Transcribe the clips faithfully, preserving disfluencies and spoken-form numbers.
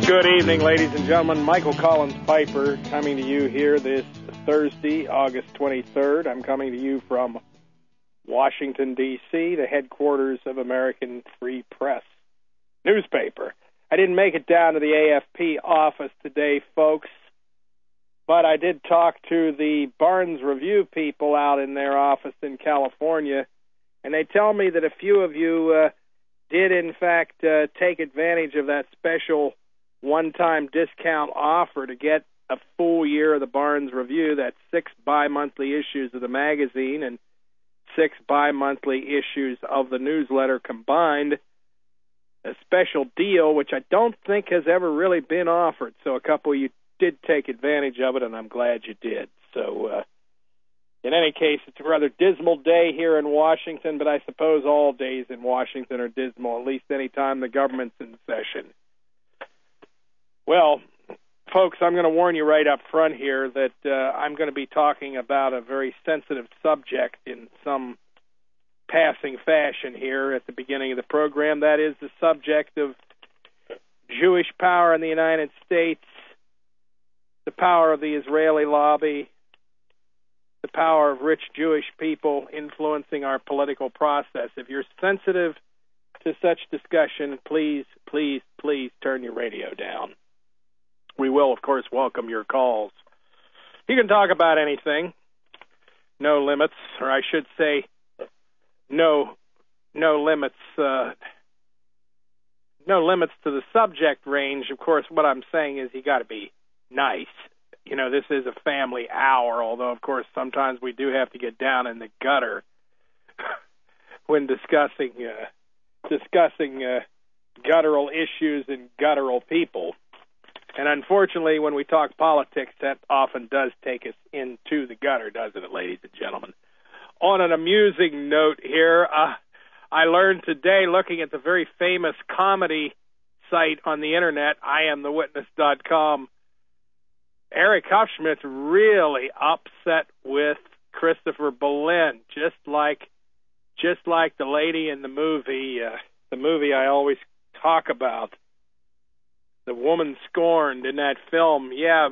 Good evening, ladies and gentlemen. Michael Collins Piper coming to you here this Thursday, August twenty-third. I'm coming to you from Washington, D C, the headquarters of American Free Press newspaper. I didn't make it down to the A F P office today, folks, but I did talk to the Barnes Review people out in their office in California, and they tell me that a few of you uh, did, in fact, uh, take advantage of that special one-time discount offer to get a full year of the Barnes Review. That's six bi-monthly issues of the magazine and six bi-monthly issues of the newsletter combined. A special deal, which I don't think has ever really been offered. So a couple of you did take advantage of it, and I'm glad you did. So uh, in any case, it's a rather dismal day here in Washington, but I suppose all days in Washington are dismal, at least any time the government's in session. Well, folks, I'm going to warn you right up front here that uh, I'm going to be talking about a very sensitive subject in some passing fashion here at the beginning of the program. That is the subject of Jewish power in the United States, the power of the Israeli lobby, the power of rich Jewish people influencing our political process. If you're sensitive to such discussion, please, please, please turn your radio down. We will, of course, welcome your calls. You can talk about anything. No limits, or I should say, no, no limits. Uh, no limits to the subject range. Of course, what I'm saying is you got to be nice. You know, this is a family hour. Although, of course, sometimes we do have to get down in the gutter when discussing uh, discussing uh, guttural issues and guttural people. And unfortunately, when we talk politics, that often does take us into the gutter, doesn't it, ladies and gentlemen? On an amusing note here, uh, I learned today, looking at the very famous comedy site on the Internet, I am the witness dot com, Eric Hufschmidt's really upset with Christopher Boleyn, just like just like the lady in the movie, uh, the movie I always talk about. The Woman Scorned in that film. Yeah,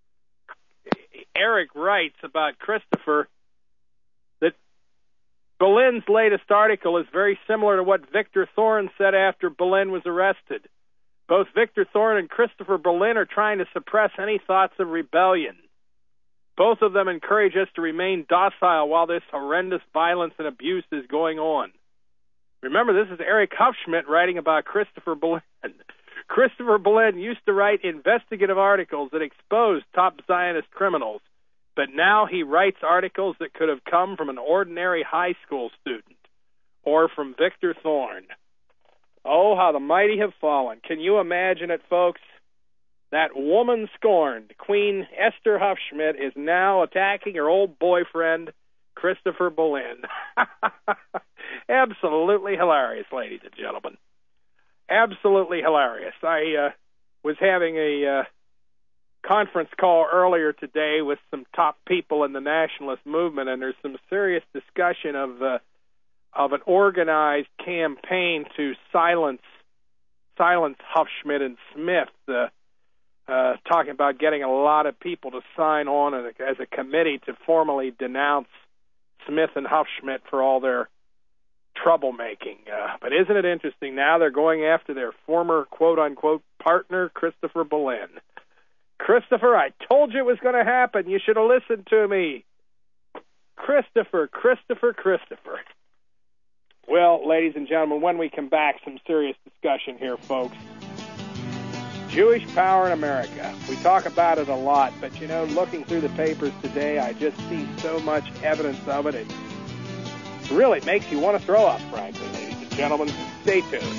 Eric writes about Christopher that Boleyn's latest article is very similar to what Victor Thorne said after Boleyn was arrested. Both Victor Thorne and Christopher Boleyn are trying to suppress any thoughts of rebellion. Both of them encourage us to remain docile while this horrendous violence and abuse is going on. Remember, this is Eric Hufschmidt writing about Christopher Boleyn. Christopher Boleyn used to write investigative articles that exposed top Zionist criminals, but now he writes articles that could have come from an ordinary high school student or from Victor Thorne. Oh, how the mighty have fallen. Can you imagine it, folks? That woman scorned, Queen Esther Hufschmidt, is now attacking her old boyfriend, Christopher Boleyn. Absolutely hilarious, ladies and gentlemen. Absolutely hilarious. I uh, was having a uh, conference call earlier today with some top people in the nationalist movement, and there's some serious discussion of uh, of an organized campaign to silence silence Hufschmidt and Smith, uh, uh, talking about getting a lot of people to sign on as a, as a committee to formally denounce Smith and Hufschmidt for all their troublemaking. Uh, but isn't it interesting? Now they're going after their former quote-unquote partner, Christopher Boleyn. Christopher, I told you it was going to happen. You should have listened to me. Christopher, Christopher, Christopher. Well, ladies and gentlemen, when we come back, some serious discussion here, folks. Jewish power in America. We talk about it a lot, but, you know, looking through the papers today, I just see so much evidence of it. It really makes you want to throw up, frankly, ladies and gentlemen. Stay tuned.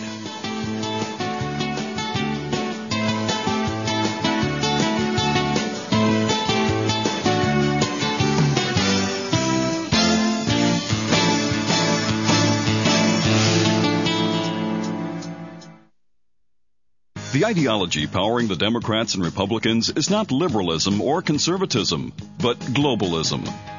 The ideology powering the Democrats and Republicans is not liberalism or conservatism, but globalism.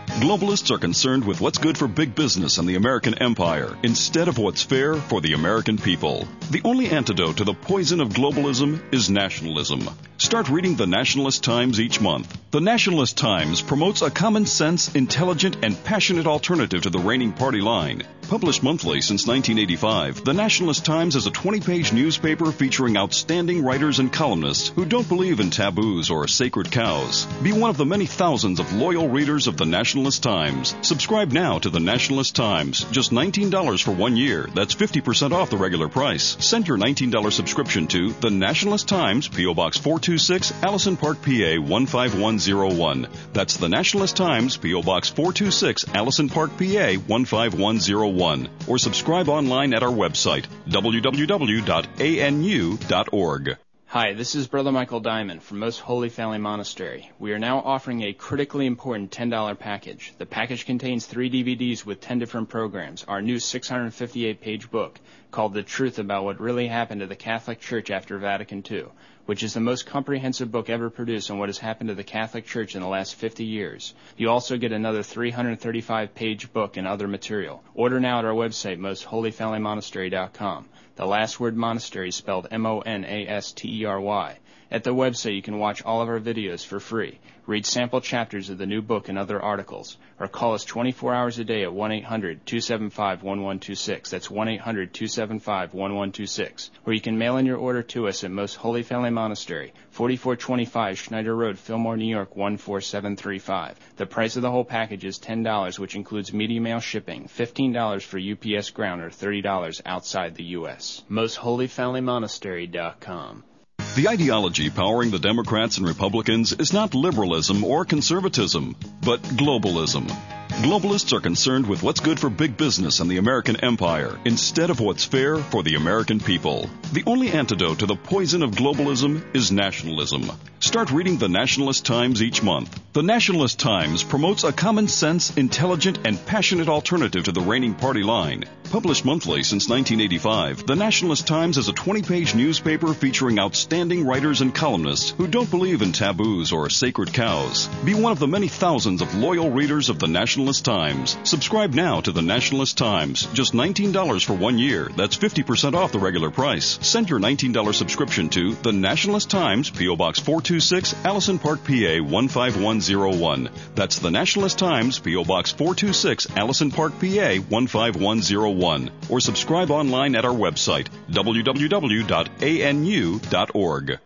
Globalists are concerned with what's good for big business and the American empire instead of what's fair for the American people. The only antidote to the poison of globalism is nationalism. Start reading the Nationalist Times each month. The Nationalist Times promotes a common sense, intelligent, and passionate alternative to the reigning party line. Published monthly since nineteen eighty-five, the Nationalist Times is a twenty-page newspaper featuring outstanding writers and columnists who don't believe in taboos or sacred cows. Be one of the many thousands of loyal readers of the Nationalist Times. Subscribe now to the Nationalist Times. Just nineteen dollars for one year. That's fifty percent off the regular price. Send your nineteen dollars subscription to the Nationalist Times, P O. Box four two six, Allison Park, P A one five one zero one. That's the Nationalist Times, P O. Box four two six, Allison Park, P A one five one zero one. Or subscribe online at our website, w w w dot a n u dot org. Hi, this is Brother Michael Diamond from Most Holy Family Monastery. We are now offering a critically important ten dollars package. The package contains three D V Ds with ten different programs, our new six hundred fifty-eight page book called The Truth About What Really Happened to the Catholic Church After Vatican two, which is the most comprehensive book ever produced on what has happened to the Catholic Church in the last fifty years. You also get another three hundred thirty-five page book and other material. Order now at our website, most holy family monastery dot com. The last word monastery is spelled M O N A S T E R Y. At the website, you can watch all of our videos for free, read sample chapters of the new book and other articles, or call us twenty-four hours a day at one eight hundred two seven five one one two six. That's one eight hundred two seven five one one two six. Or you can mail in your order to us at Most Holy Family Monastery, forty-four twenty-five Schneider Road, Fillmore, New York, one four seven three five. The price of the whole package is ten dollars, which includes media mail shipping, fifteen dollars for U P S ground, or thirty dollars outside the U S most holy family monastery dot com. The ideology powering the Democrats and Republicans is not liberalism or conservatism, but globalism. Globalists are concerned with what's good for big business and the American empire instead of what's fair for the American people. The only antidote to the poison of globalism is nationalism. Start reading the Nationalist Times each month. The Nationalist Times promotes a common sense, intelligent, and passionate alternative to the reigning party line. Published monthly since nineteen eighty-five, the Nationalist Times is a twenty-page newspaper featuring outstanding writers and columnists who don't believe in taboos or sacred cows. Be one of the many thousands of loyal readers of the Nationalist Times. Subscribe now to the Nationalist Times. Just nineteen dollars for one year. That's fifty percent off the regular price. Send your nineteen dollars subscription to the Nationalist Times, P O. Box four two six, Allison Park, P A one five one zero one. That's the Nationalist Times, P O. Box four two six, Allison Park, P A one five one zero one. Or subscribe online at our website, w w w dot a n u dot org.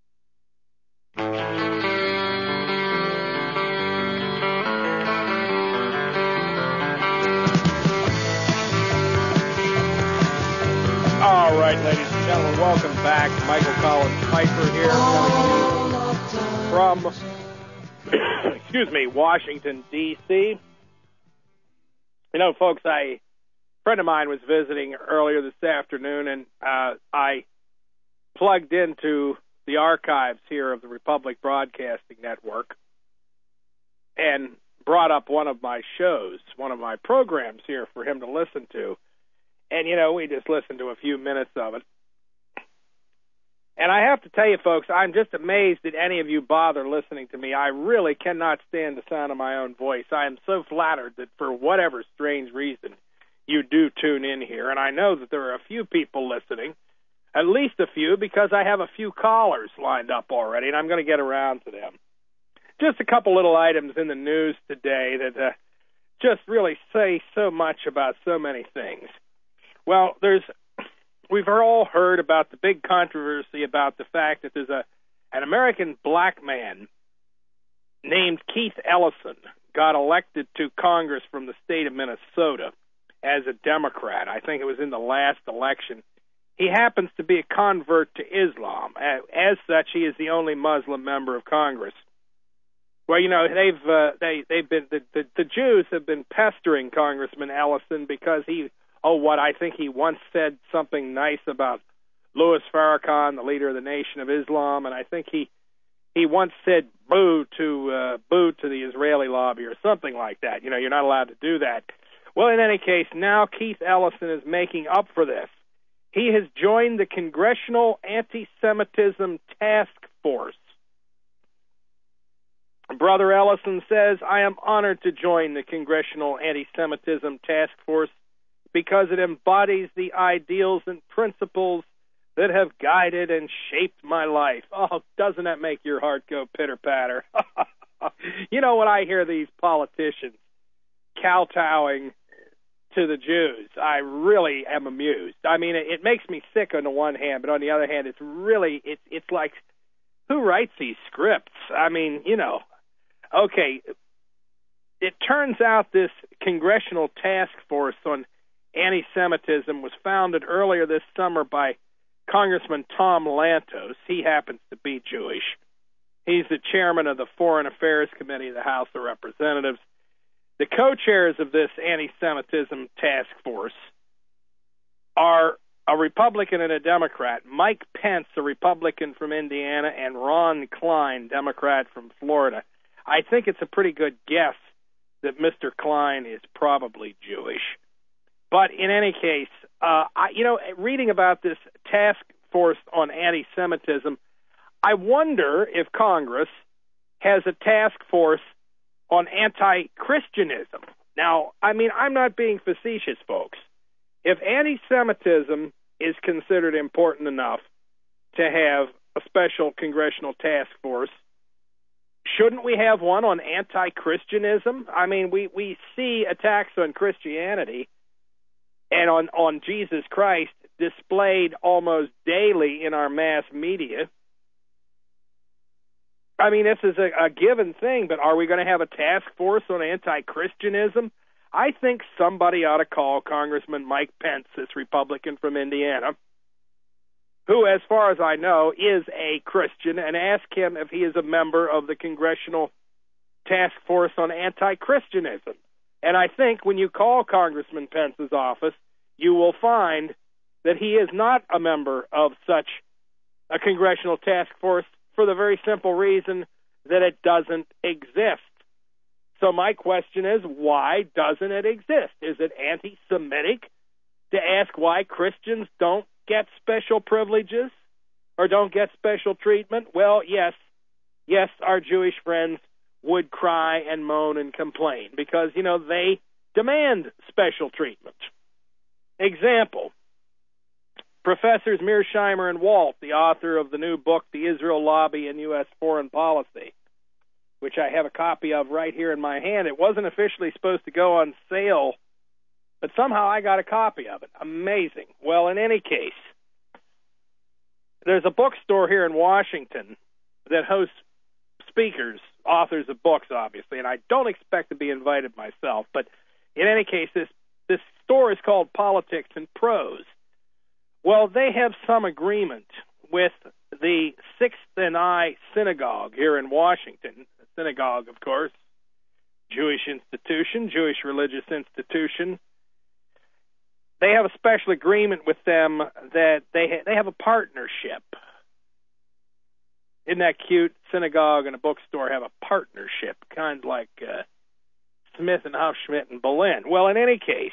All right, ladies and gentlemen, welcome back. Michael Collins Piper here, coming to you from, excuse me, Washington, D C You know, folks, I, a friend of mine was visiting earlier this afternoon, and uh, I plugged into the archives here of the Republic Broadcasting Network and brought up one of my shows, one of my programs here for him to listen to. And, you know, we just listened to a few minutes of it. And I have to tell you, folks, I'm just amazed that any of you bother listening to me. I really cannot stand the sound of my own voice. I am so flattered that for whatever strange reason you do tune in here. And I know that there are a few people listening, at least a few, because I have a few callers lined up already, and I'm going to get around to them. Just a couple little items in the news today that uh, just really say so much about so many things. Well, there's we've all heard about the big controversy about the fact that there's a an American black man named Keith Ellison got elected to Congress from the state of Minnesota as a Democrat. I think it was in the last election. He happens to be a convert to Islam. As such, he is the only Muslim member of Congress. Well, you know, they've uh, they they've been the, the the Jews have been pestering Congressman Ellison because he oh what I think he once said something nice about Louis Farrakhan, the leader of the Nation of Islam, and I think he he once said boo to uh, boo to the Israeli lobby or something like that. You know, you're not allowed to do that. Well, in any case, now Keith Ellison is making up for this. He has joined the Congressional Anti-Semitism Task Force. Brother Ellison says, I am honored to join the Congressional Anti-Semitism Task Force because it embodies the ideals and principles that have guided and shaped my life. Oh, doesn't that make your heart go pitter-patter? You know, when I hear these politicians kowtowing to the Jews, I really am amused. I mean, it, it makes me sick on the one hand, but on the other hand, it's really, it's, it's like, who writes these scripts? I mean, you know, okay, it turns out this Congressional Task Force on Anti-Semitism was founded earlier this summer by Congressman Tom Lantos. He happens to be Jewish. He's the chairman of the Foreign Affairs Committee of the House of Representatives. The co-chairs of this anti-Semitism task force are a Republican and a Democrat. Mike Pence, a Republican from Indiana, and Ron Klein, Democrat from Florida. I think it's a pretty good guess that Mister Klein is probably Jewish. But in any case, uh, I, you know, reading about this task force on anti-Semitism, I wonder if Congress has a task force on anti-Christianism. Now, I mean, I'm not being facetious, folks. If anti-Semitism is considered important enough to have a special congressional task force, shouldn't we have one on anti-Christianism? I mean, we, we see attacks on Christianity and on, on Jesus Christ displayed almost daily in our mass media. I mean, this is a, a given thing, but are we going to have a task force on anti-Christianism? I think somebody ought to call Congressman Mike Pence, this Republican from Indiana, who, as far as I know, is a Christian, and ask him if he is a member of the Congressional Task Force on Anti-Christianism. And I think when you call Congressman Pence's office, you will find that he is not a member of such a Congressional Task Force, for the very simple reason that it doesn't exist. So my question is, why doesn't it exist? Is it anti-Semitic to ask why Christians don't get special privileges or don't get special treatment? Well, yes, yes, our Jewish friends would cry and moan and complain because, you know, they demand special treatment. Example. Professors Mearsheimer and Walt, the author of the new book, The Israel Lobby in U S Foreign Policy, which I have a copy of right here in my hand. It wasn't officially supposed to go on sale, but somehow I got a copy of it. Amazing. Well, in any case, there's a bookstore here in Washington that hosts speakers, authors of books, obviously, and I don't expect to be invited myself, but in any case, this, this store is called Politics and Prose. Well, they have some agreement with the Sixth and I Synagogue here in Washington. A synagogue, of course, Jewish institution, Jewish religious institution. They have a special agreement with them that they ha- they have a partnership. Isn't that cute? Synagogue and a bookstore have a partnership, kind of like uh, Smith and Hufschmidt and Boleyn. Well, in any case,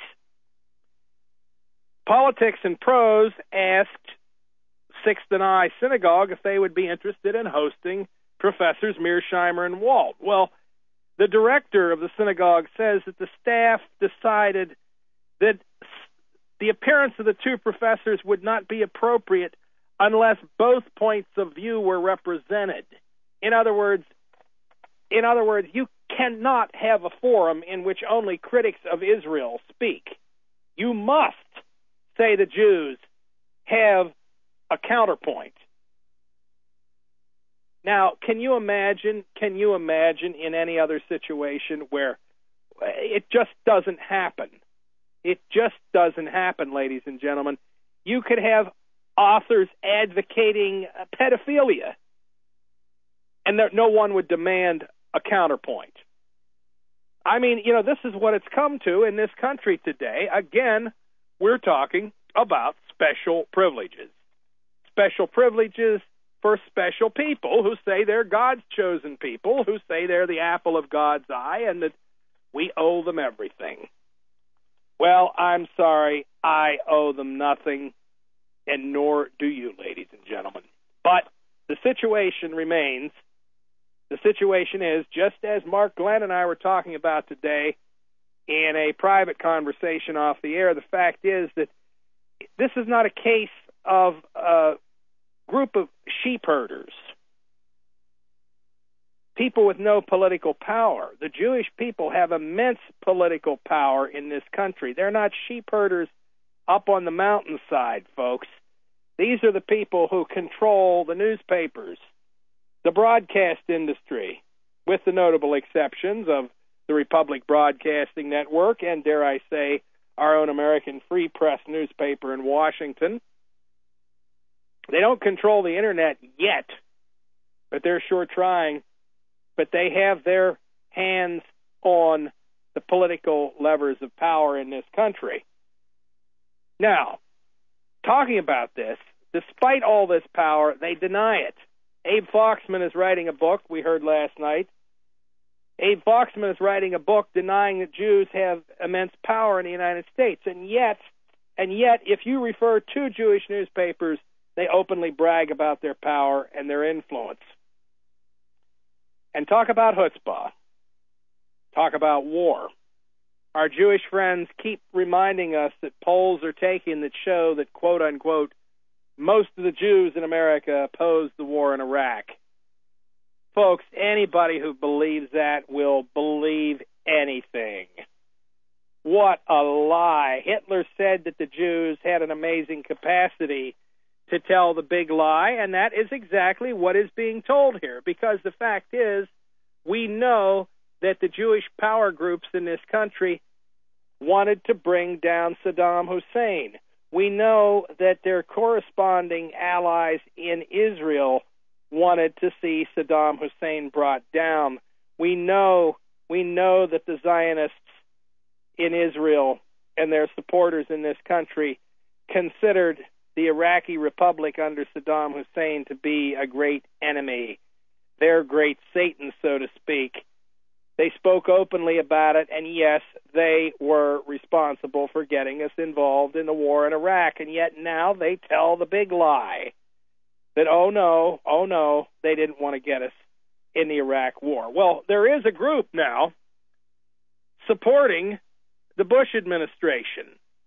Politics and Prose asked Sixth and I Synagogue if they would be interested in hosting Professors Mearsheimer and Walt. Well, the director of the synagogue says that the staff decided that the appearance of the two professors would not be appropriate unless both points of view were represented. In other words, in other words, you cannot have a forum in which only critics of Israel speak. You must say the Jews have a counterpoint. Now, can you imagine, can you imagine in any other situation where it just doesn't happen? It just doesn't happen, ladies and gentlemen. You could have authors advocating pedophilia, and there, no one would demand a counterpoint. I mean, you know, this is what it's come to in this country today. Again, we're talking about special privileges. Special privileges for special people who say they're God's chosen people, who say they're the apple of God's eye, and that we owe them everything. Well, I'm sorry, I owe them nothing, and nor do you, ladies and gentlemen. But the situation remains The situation is, just as Mark Glenn and I were talking about today in a private conversation off the air, the fact is that this is not a case of a group of sheep herders, people with no political power. The Jewish people have immense political power in this country. They're not sheep herders up on the mountainside, folks. These are the people who control the newspapers, the broadcast industry, with the notable exceptions of the Republic Broadcasting Network and, dare I say, our own American Free Press newspaper in Washington. They don't control the Internet yet, but they're sure trying. But they have their hands on the political levers of power in this country. Now, talking about this, despite all this power, they deny it. Abe Foxman is writing a book, we heard last night. Abe Foxman is writing a book denying that Jews have immense power in the United States. And yet, and yet, if you refer to Jewish newspapers, they openly brag about their power and their influence. And talk about chutzpah. Talk about war. Our Jewish friends keep reminding us that polls are taken that show that, quote unquote, most of the Jews in America opposed the war in Iraq. Folks, anybody who believes that will believe anything. What a lie. Hitler said that the Jews had an amazing capacity to tell the big lie, and that is exactly what is being told here, because the fact is, we know that the Jewish power groups in this country wanted to bring down Saddam Hussein. We know that their corresponding allies in Israel wanted to see Saddam Hussein brought down. We know, we know that the Zionists in Israel and their supporters in this country considered the Iraqi Republic under Saddam Hussein to be a great enemy, their great Satan, so to speak. They spoke openly about it, and yes, they were responsible for getting us involved in the war in Iraq, and yet now they tell the big lie that, oh no, oh no, they didn't want to get us in the Iraq war. Well, there is a group now supporting the Bush administration.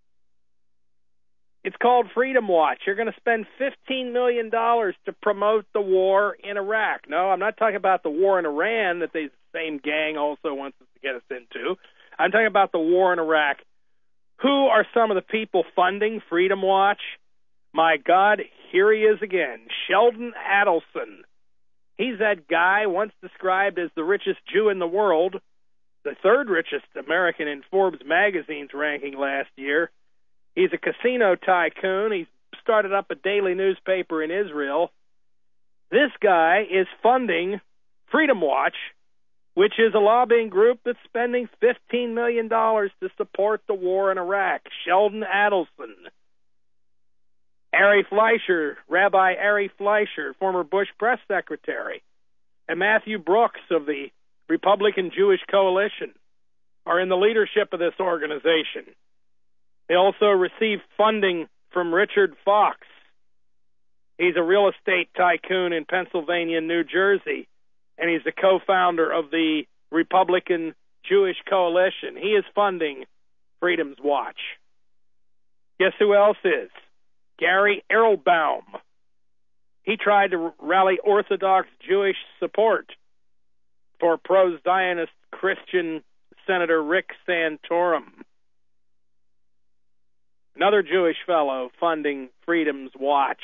It's called Freedom Watch. You're going to spend fifteen million dollars to promote the war in Iraq. No, I'm not talking about the war in Iran that the same gang also wants us to get us into. I'm talking about the war in Iraq. Who are some of the people funding Freedom Watch? My God, here he is again, Sheldon Adelson. He's that guy once described as the richest Jew in the world, the third richest American in Forbes magazine's ranking last year. He's a casino tycoon. He's started up a daily newspaper in Israel. This guy is funding Freedom Watch, which is a lobbying group that's spending fifteen million dollars to support the war in Iraq. Sheldon Adelson. Ari Fleischer, Rabbi Ari Fleischer, former Bush press secretary, and Matthew Brooks of the Republican Jewish Coalition are in the leadership of this organization. They also receive funding from Richard Fox. He's a real estate tycoon in Pennsylvania and New Jersey, and he's the co-founder of the Republican Jewish Coalition. He is funding Freedom's Watch. Guess who else is? Gary Erlbaum. He tried to rally Orthodox Jewish support for pro-Zionist Christian Senator Rick Santorum. Another Jewish fellow funding Freedom's Watch.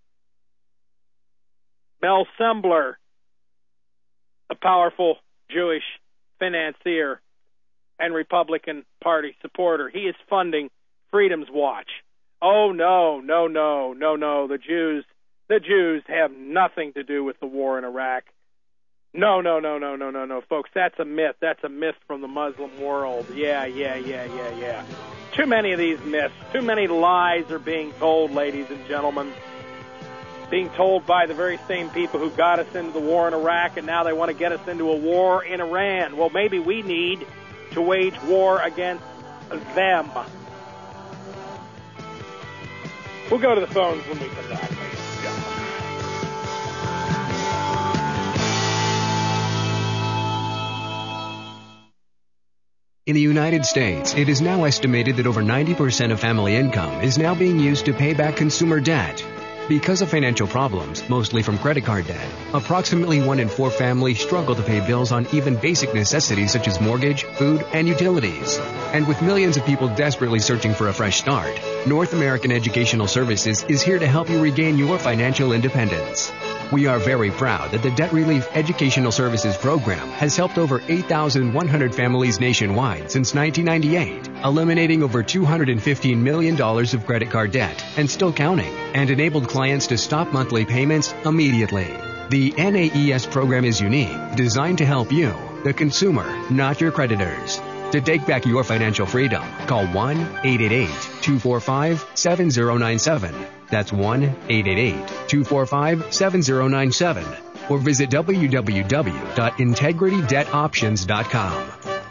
Mel Sembler, a powerful Jewish financier and Republican Party supporter. He is funding Freedom's Watch. Oh, no, no, no, no, no. The Jews, the Jews have nothing to do with the war in Iraq. No, no, no, no, no, no, no, folks. That's a myth. That's a myth from the Muslim world. Yeah, yeah, yeah, yeah, yeah. Too many of these myths. Too many lies are being told, ladies and gentlemen. Being told by the very same people who got us into the war in Iraq, and now they want to get us into a war in Iran. Well, maybe we need to wage war against them. We'll go to the phones when we come back, ladies and gentlemen. In the United States, it is now estimated that over ninety percent of family income is now being used to pay back consumer debt. Because of financial problems, mostly from credit card debt, approximately one in four families struggle to pay bills on even basic necessities such as mortgage, food, and utilities. And with millions of people desperately searching for a fresh start, North American Educational Services is here to help you regain your financial independence. We are very proud that the Debt Relief Educational Services Program has helped over eight thousand one hundred families nationwide since nineteen ninety-eight, eliminating over two hundred fifteen million dollars of credit card debt and still counting, and enabled clients to stop monthly payments immediately. The N A E S program is unique, designed to help you, the consumer, not your creditors. To take back your financial freedom, call one eight eight eight, two four five, seven zero nine seven. That's one eight eight eight, two four five, seven zero nine seven. Or visit w w w dot integrity debt options dot com.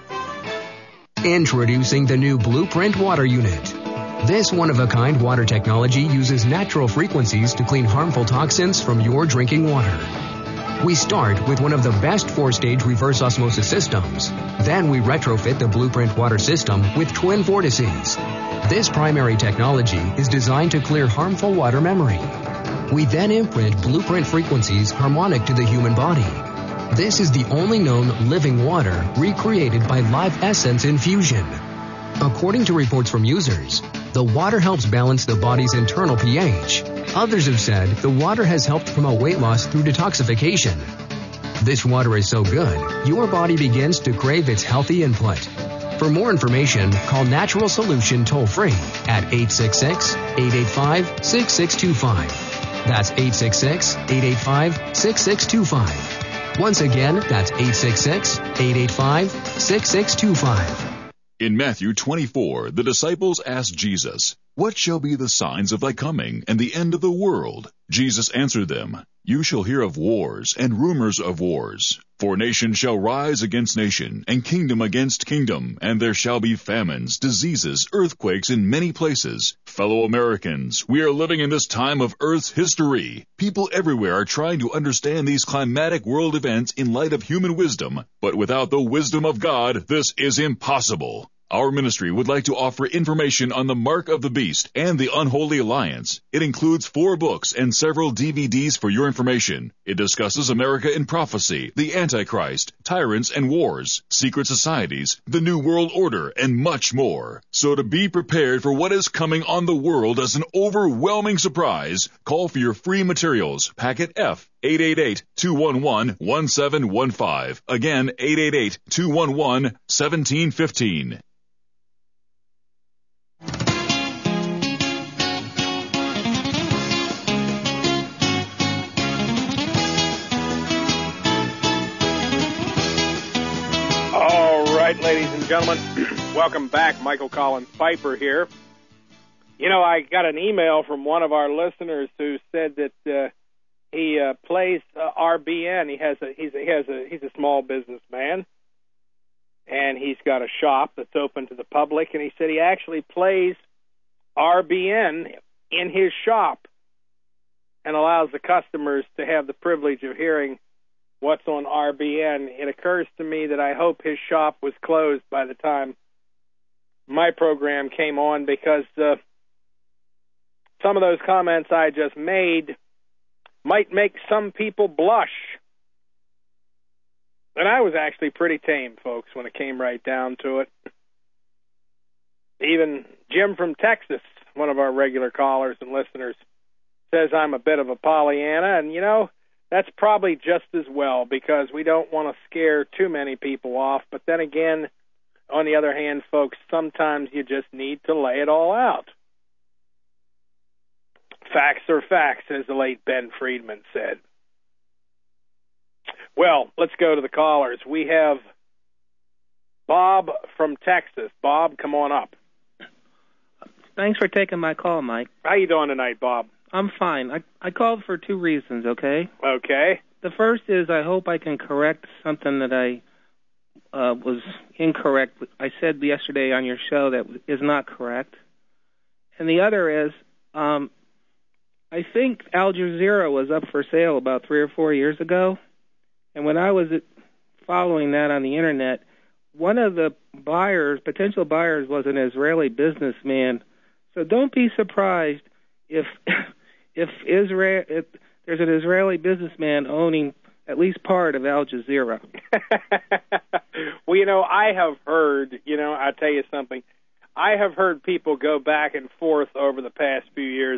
Introducing the new Blueprint Water Unit. This one-of-a-kind water technology uses natural frequencies to clean harmful toxins from your drinking water. We start with one of the best four-stage reverse osmosis systems. Then we retrofit the Blueprint water system with twin vortices. This primary technology is designed to clear harmful water memory. We then imprint Blueprint frequencies harmonic to the human body. This is the only known living water recreated by Live Essence infusion. According to reports from users, the water helps balance the body's internal pH. Others have said the water has helped promote weight loss through detoxification. This water is so good, your body begins to crave its healthy input. For more information, call Natural Solution toll-free at eight six six, eight eight five, six six two five. That's eight six six, eight eight five, six six two five. Once again, that's eight six six, eight eight five, six six two five. In Matthew twenty-four, the disciples asked Jesus, "What shall be the signs of thy coming and the end of the world?" Jesus answered them, "You shall hear of wars and rumors of wars. For nation shall rise against nation, and kingdom against kingdom, and there shall be famines, diseases, earthquakes in many places. Fellow Americans, we are living in this time of Earth's history. People everywhere are trying to understand these climatic world events in light of human wisdom, but without the wisdom of God, this is impossible. Our ministry would like to offer information on the Mark of the Beast and the Unholy Alliance. It includes four books and several D V Ds for your information. It discusses America in prophecy, the Antichrist, tyrants and wars, secret societies, the New World Order, and much more. So to be prepared for what is coming on the world as an overwhelming surprise, call for your free materials, packet F, eight eight eight, two one one, one seven one five. Again, eight eight eight, two one one, one seven one five. All right, ladies and gentlemen, welcome back. Michael Collins Piper here. You know, I got an email from one of our listeners who said that uh, he uh, plays uh, R B N. He has a he's a, he has a he's a small businessman, and he's got a shop that's open to the public. And he said he actually plays R B N in his shop and allows the customers to have the privilege of hearing what's on R B N. It occurs to me that I hope his shop was closed by the time my program came on, because uh, some of those comments I just made might make some people blush. And I was actually pretty tame, folks, when it came right down to it. Even Jim from Texas, one of our regular callers and listeners, says I'm a bit of a Pollyanna, and, you know, that's probably just as well, because we don't want to scare too many people off. But then again, on the other hand, folks, sometimes you just need to lay it all out. Facts are facts, as the late Ben Friedman said. Well, let's go to the callers. We have Bob from Texas. Bob, come on up. Thanks for taking my call, Mike. How you doing tonight, Bob? I'm fine. I, I called for two reasons, okay? Okay. The first is I hope I can correct something that I uh, was incorrect. I said yesterday on your show that is not correct. And the other is um, I think Al Jazeera was up for sale about three or four years ago. And when I was following that on the Internet, one of the buyers, potential buyers, was an Israeli businessman. So don't be surprised if if Israel if there's an Israeli businessman owning at least part of Al Jazeera. Well, you know, I have heard, you know, I'll tell you something. I have heard people go back and forth over the past few years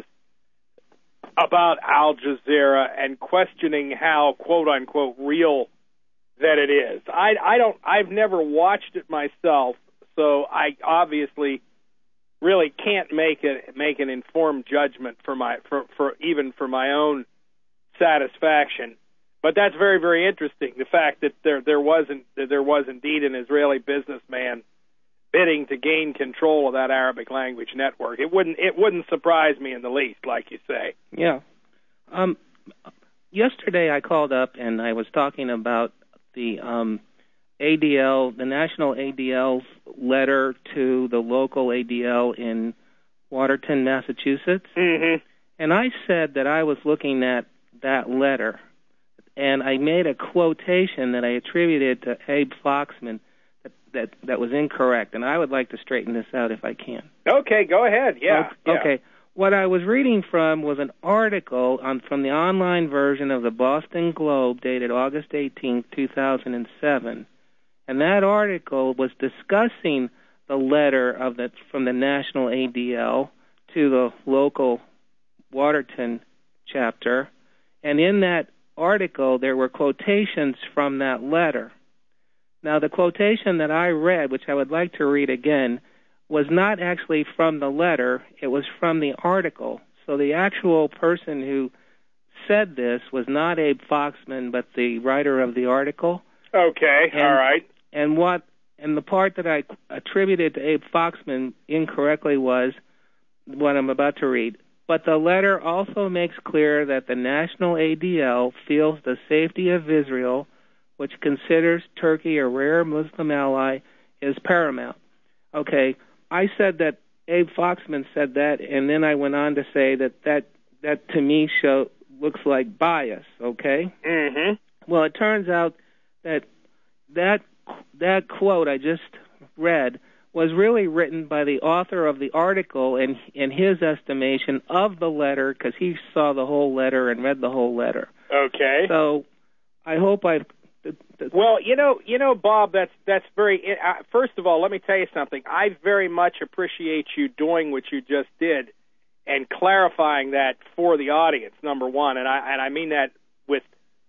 about Al Jazeera and questioning how, quote unquote, real that it is. I, I don't, I've never watched it myself, so I obviously really can't make it make an informed judgment for my for, for even for my own satisfaction. But that's very, very interesting. The fact that there there wasn't that there was indeed an Israeli businessman bidding to gain control of that Arabic language network. It wouldn't it wouldn't surprise me in the least, like you say. Yeah. Um, yesterday I called up and I was talking about the um, A D L, the national A D L's letter to the local A D L in Watertown, Massachusetts. Mm-hmm. And I said that I was looking at that letter, and I made a quotation that I attributed to Abe Foxman that, that, that was incorrect, and I would like to straighten this out if I can. Okay, go ahead. Yeah. Okay. Yeah. What I was reading from was an article on, from the online version of the Boston Globe dated August eighteenth, two thousand seven. And that article was discussing the letter of the, from the national A D L to the local Watertown chapter. And in that article, there were quotations from that letter. Now, the quotation that I read, which I would like to read again, was not actually from the letter. It was from the article. So the actual person who said this was not Abe Foxman, but the writer of the article. Okay, and, all right. And what and the part that I attributed to Abe Foxman incorrectly was what I'm about to read. But the letter also makes clear that the national A D L feels the safety of Israel, which considers Turkey a rare Muslim ally, is paramount. Okay, I said that Abe Foxman said that, and then I went on to say that that, that to me show, looks like bias, okay? Mm-hmm. Well, it turns out that that that quote I just read was really written by the author of the article in, in his estimation of the letter, because he saw the whole letter and read the whole letter. Okay. So I hope I've... Well, you know, you know, Bob, that's that's very. Uh, first of all, let me tell you something. I very much appreciate you doing what you just did and clarifying that for the audience. Number one, and I and I mean that with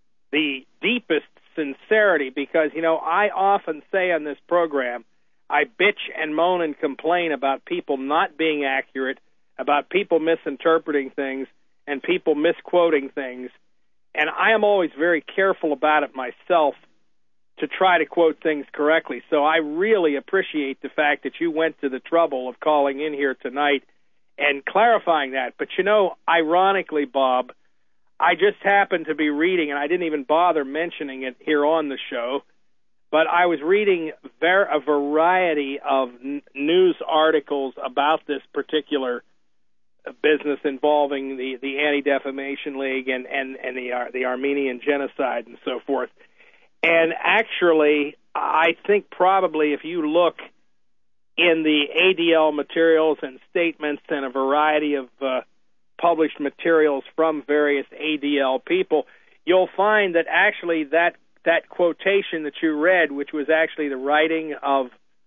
the deepest sincerity, because you know I often say on this program, I bitch and moan and complain about people not being accurate, about people misinterpreting things, and people misquoting things. And I am always very careful about it myself to try to quote things correctly. So I really appreciate the fact that you went to the trouble of calling in here tonight and clarifying that. But, you know, ironically, Bob, I just happened to be reading, and I didn't even bother mentioning it here on the show, but I was reading a variety of n- news articles about this particular business involving the, the Anti-Defamation League and, and, and the uh, the Armenian genocide and so forth. And actually, I think probably if you look in the A D L materials and statements and a variety of uh, published materials from various A D L people, you'll find that actually that, that quotation that you read, which was actually the writing of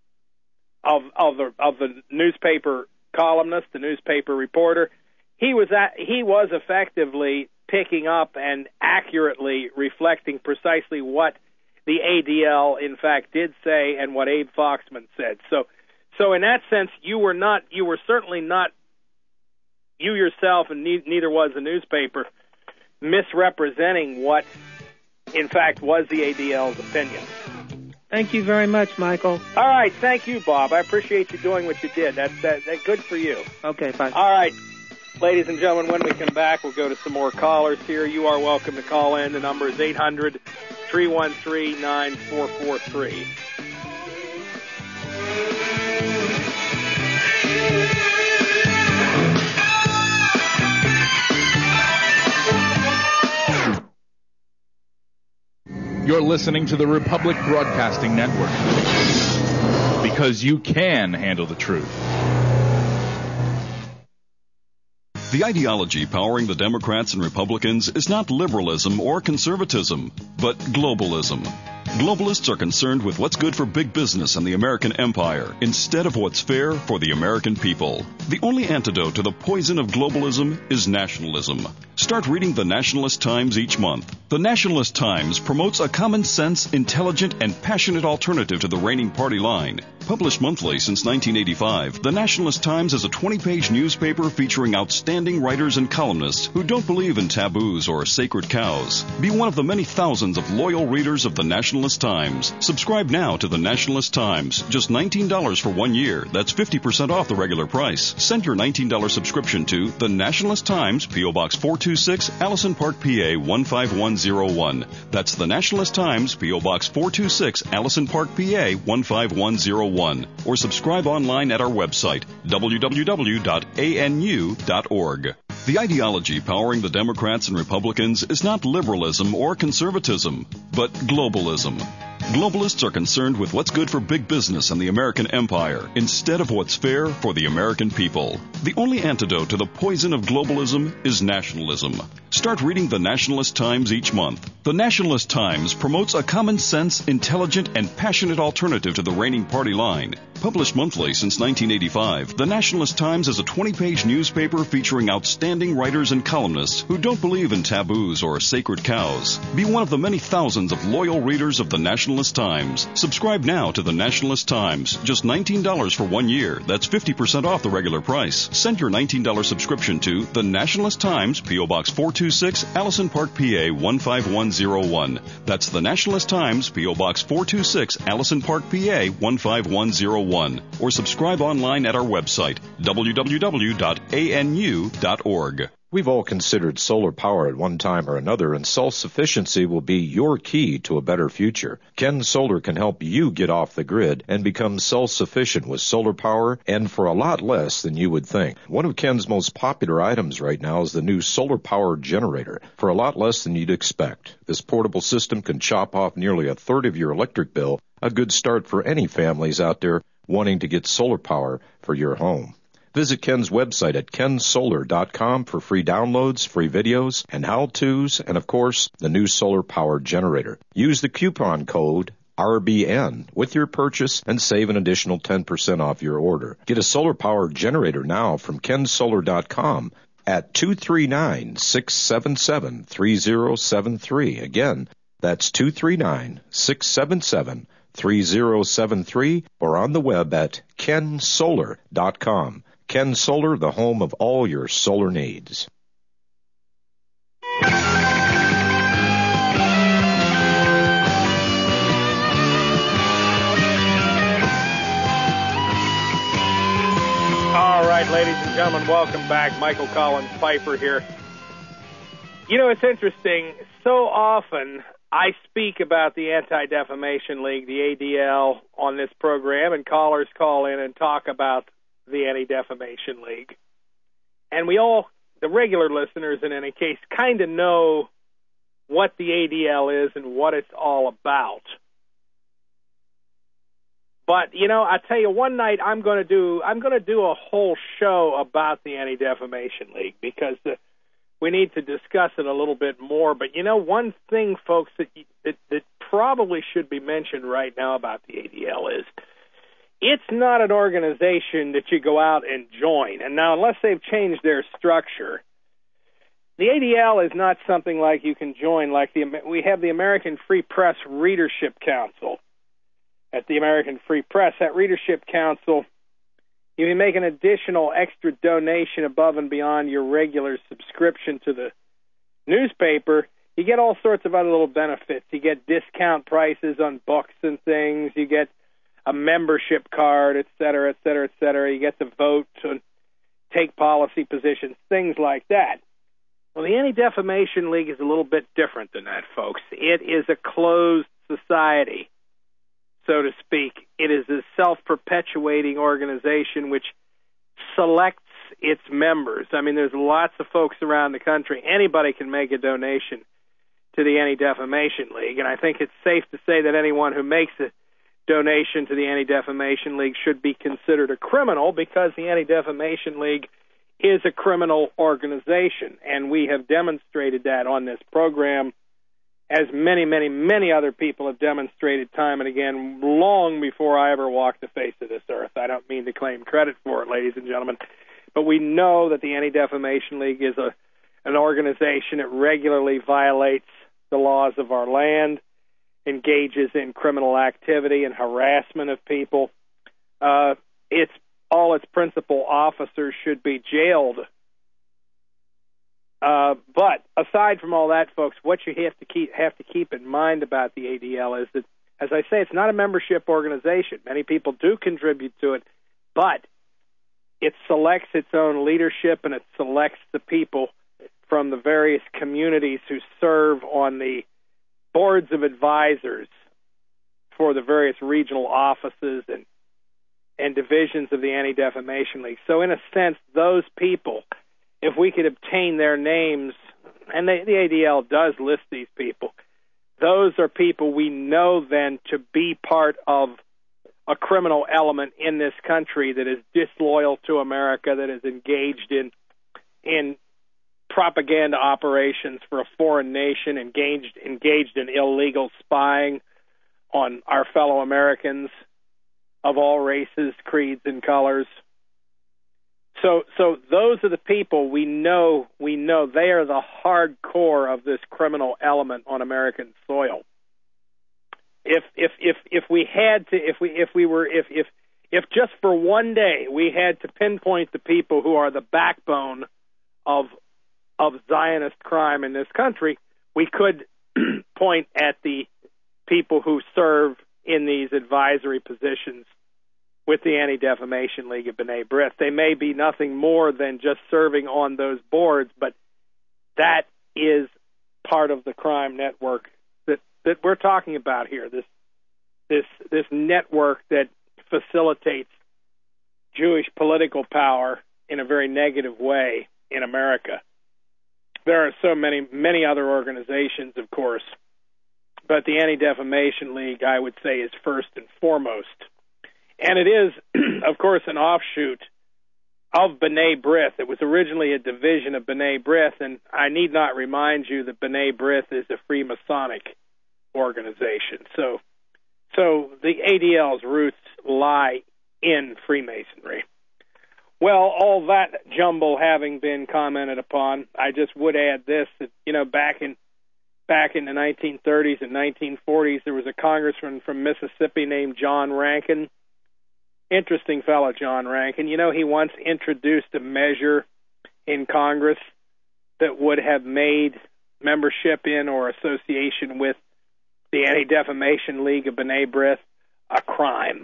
of of the, of the newspaper columnist, the newspaper reporter, he was at, he was effectively picking up and accurately reflecting precisely what the A D L in fact did say and what Abe Foxman said. So, so in that sense, you were not, you were certainly not, you yourself, and ne- neither was the newspaper, misrepresenting what in fact was the A D L's opinion. Thank you very much, Michael. All right, thank you, Bob. I appreciate you doing what you did. That's that, that good for you. Okay, bye. All right, ladies and gentlemen, when we come back, we'll go to some more callers here. You are welcome to call in. The number is eight hundred, three one three, nine four four three. You're listening to the Republic Broadcasting Network. because you can handle the truth. The ideology powering the Democrats and Republicans is not liberalism or conservatism, but globalism. Globalists are concerned with what's good for big business and the American empire instead of what's fair for the American people. The only antidote to the poison of globalism is nationalism. Start reading the Nationalist Times each month. The Nationalist Times promotes a common sense, intelligent, and passionate alternative to the reigning party line. Published monthly since nineteen eighty-five, the Nationalist Times is a twenty-page newspaper featuring outstanding writers and columnists who don't believe in taboos or sacred cows. Be one of the many thousands of loyal readers of the Nationalist Times. Subscribe now to the Nationalist Times. Just nineteen dollars for one year. That's fifty percent off the regular price. Send your nineteen dollars subscription to the Nationalist Times, P O. Box four two six, Allison Park, P A one five one zero one. That's the Nationalist Times, P O. Box four two six, Allison Park, P A one five one zero one. Or subscribe online at our website, w w w dot a n u dot org. The ideology powering the Democrats and Republicans is not liberalism or conservatism, but globalism. Globalists are concerned with what's good for big business and the American empire instead of what's fair for the American people. The only antidote to the poison of globalism is nationalism. Start reading the Nationalist Times each month. The Nationalist Times promotes a common sense, intelligent, and passionate alternative to the reigning party line. Published monthly since nineteen eighty-five, the Nationalist Times is a twenty-page newspaper featuring outstanding writers and columnists who don't believe in taboos or sacred cows. Be one of the many thousands of loyal readers of the Nationalist Times. Subscribe now to the Nationalist Times. Just nineteen dollars for one year. That's fifty percent off the regular price. Send your nineteen dollars subscription to the Nationalist Times, P O. Box four two six, Allison Park, P A one five one zero one. That's the Nationalist Times, P O. Box four two six, Allison Park, P A one five one zero one. Or subscribe online at our website, w w w dot a n u dot org. We've all considered solar power at one time or another, and self-sufficiency will be your key to a better future. Ken Solar can help you get off the grid and become self-sufficient with solar power, and for a lot less than you would think. One of Ken's most popular items right now is the new solar power generator, for a lot less than you'd expect. This portable system can chop off nearly a third of your electric bill, a good start for any families out there wanting to get solar power for your home. Visit Ken's website at ken solar dot com for free downloads, free videos, and how-tos, and of course, the new solar power generator. Use the coupon code R B N with your purchase and save an additional ten percent off your order. Get a solar power generator now from ken solar dot com at two three nine, six seven seven, three zero seven three. Again, that's two three nine, six seven seven, three zero seven three, or on the web at ken solar dot com. Ken Solar, the home of all your solar needs. All right, ladies and gentlemen, welcome back. Michael Collins Piper here. You know, it's interesting. So often I speak about the Anti-Defamation League, the A D L, on this program, and callers call in and talk about the Anti-Defamation League. And we all, the regular listeners in any case, kind of know what the A D L is and what it's all about. But, you know, I tell you, one night I'm going to do I'm going to do a whole show about the Anti-Defamation League because uh, we need to discuss it a little bit more. But, you know, one thing, folks, that, that, that probably should be mentioned right now about the A D L is it's not an organization that you go out and join. And now, unless they've changed their structure, the A D L is not something like you can join. Like the we have the American Free Press Readership Council at the American Free Press. That Readership Council, you can make an additional extra donation above and beyond your regular subscription to the newspaper. You get all sorts of other little benefits. You get discount prices on books and things. You get a membership card, et cetera, et cetera, et cetera. You get to vote and take policy positions, things like that. Well, the Anti-Defamation League is a little bit different than that, folks. It is a closed society, so to speak. It is a self-perpetuating organization which selects its members. I mean, there's lots of folks around the country. Anybody can make a donation to the Anti-Defamation League, and I think it's safe to say that anyone who makes a donation to the Anti-Defamation League should be considered a criminal, because the Anti-Defamation League is a criminal organization, and we have demonstrated that on this program, as many, many, many other people have demonstrated time and again, long before I ever walked the face of this earth. I don't mean to claim credit for it, ladies and gentlemen, but we know that the Anti-Defamation League is a an organization that regularly violates the laws of our land, engages in criminal activity and harassment of people. Uh, it's all its principal officers should be jailed. Uh, but aside from all that, folks, what you have to keep have to keep in mind about the A D L is that, as I say, it's not a membership organization. Many people do contribute to it, but it selects its own leadership, and it selects the people from the various communities who serve on the boards of advisors for the various regional offices and and divisions of the Anti-Defamation League. So in a sense, those people, if we could obtain their names, and the, the A D L does list these people, those are people we know then to be part of a criminal element in this country that is disloyal to America, that is engaged in in propaganda operations for a foreign nation, engaged engaged in illegal spying on our fellow Americans of all races, creeds, and colors. So, so those are the people we know. We know they are the hardcore of this criminal element on American soil. If if if if we had to, if we if we were if if if just for one day we had to pinpoint the people who are the backbone of of Zionist crime in this country, we could point at the people who serve in these advisory positions with the Anti-Defamation League of B'nai B'rith. They may be nothing more than just serving on those boards, but that is part of the crime network that, that we're talking about here, this this this network that facilitates Jewish political power in a very negative way in America. There are so many, many other organizations, of course, but the Anti-Defamation League, I would say, is first and foremost. And it is, of course, an offshoot of B'nai B'rith. It was originally a division of B'nai B'rith, and I need not remind you that B'nai B'rith is a Freemasonic organization. So, so the A D L's roots lie in Freemasonry. Well, all that jumble having been commented upon, I just would add this, that, you know, back in back in the nineteen thirties and nineteen forties, there was a congressman from Mississippi named John Rankin. Interesting fellow, John Rankin. You know, he once introduced a measure in Congress that would have made membership in or association with the Anti-Defamation League of B'nai B'rith a crime.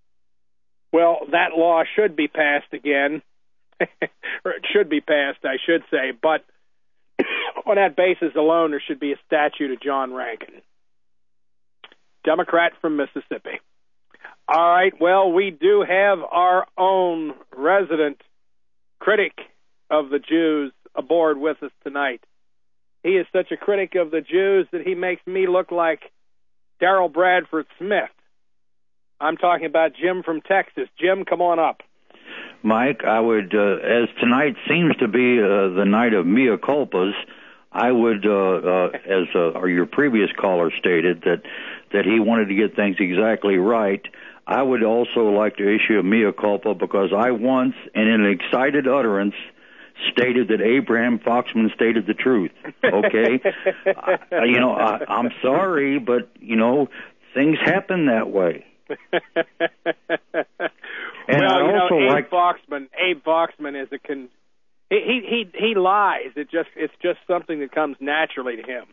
Well, that law should be passed again, or it should be passed, I should say, but on that basis alone, there should be a statute of John Rankin, Democrat from Mississippi. All right, well, we do have our own resident critic of the Jews aboard with us tonight. He is such a critic of the Jews that he makes me look like Daryl Bradford Smith. I'm talking about Jim from Texas. Jim, come on up. Mike, I would, uh, as tonight seems to be uh, the night of mea culpas, I would, uh, uh, as uh, or your previous caller stated, that, that he wanted to get things exactly right. I would also like to issue a mea culpa because I once, in an excited utterance, stated that Abraham Foxman stated the truth. Okay? I, you know, I, I'm sorry, but, you know, things happen that way. And well, I you know, also Abe like Foxman. Abe Foxman is a con. He he he lies. It just it's just something that comes naturally to him.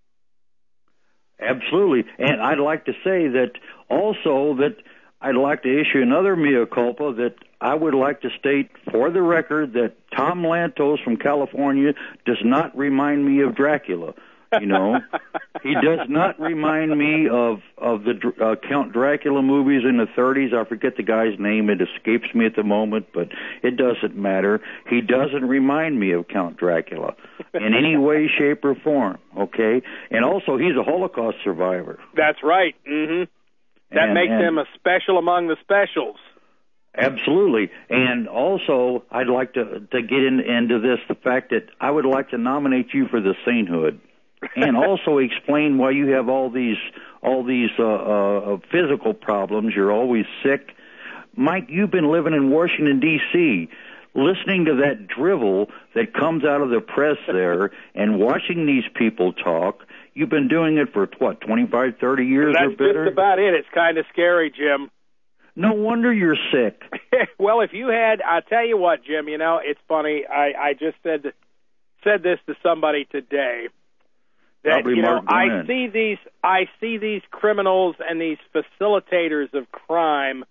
Absolutely, and I'd like to say that also that I'd like to issue another mea culpa that I would like to state for the record that Tom Lantos from California does not remind me of Dracula. You know, he does not remind me of of the uh, Count Dracula movies in the thirties. I forget the guy's name; it escapes me at the moment, but it doesn't matter. He doesn't remind me of Count Dracula in any way, shape, or form. Okay, and also he's a Holocaust survivor. That's right. Mm-hmm. That and, makes and him a special among the specials. Absolutely. And also, I'd like to, to get in, into this, the fact that I would like to nominate you for the sainthood. And also explain why you have all these all these uh, uh, physical problems. You're always sick. Mike, you've been living in Washington, D C, listening to that drivel that comes out of the press there and watching these people talk. You've been doing it for, what, twenty-five, thirty years That's or better? just about it. It's kind of scary, Jim. No wonder you're sick. Well, if you had, I'll tell you what, Jim, you know, it's funny. I, I just said said this to somebody today. That, Probably you know, Mark I Glenn. see these I see these criminals and these facilitators of crime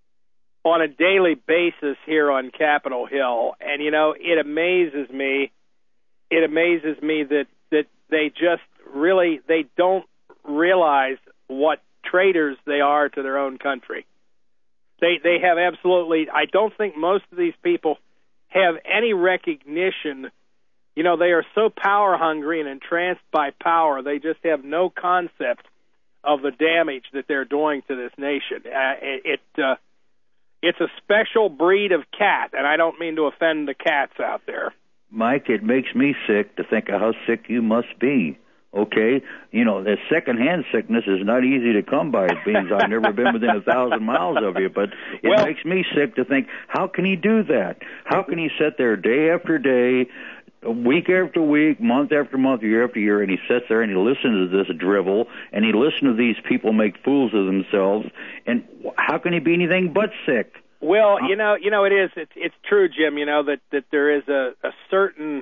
on a daily basis here on Capitol Hill, and you know, it amazes me. It amazes me that that they just really they don't realize what traitors they are to their own country. They they have absolutely. I don't think most of these people have any recognition. You know, they are so power hungry and entranced by power, they just have no concept of the damage that they're doing to this nation. Uh, it it uh, it's a special breed of cat, and I don't mean to offend the cats out there. Mike, it makes me sick to think of how sick you must be. Okay, you know, the secondhand sickness is not easy to come by. It means I've never been within a thousand miles of you, but it well, makes me sick to think, how can he do that? How can he sit there day after day, week after week, month after month, year after year, and he sits there and he listens to this drivel, and he listens to these people make fools of themselves, and how can he be anything but sick? Well, you know, you know, it is. It's it's true, Jim. You know that that there is a, a certain.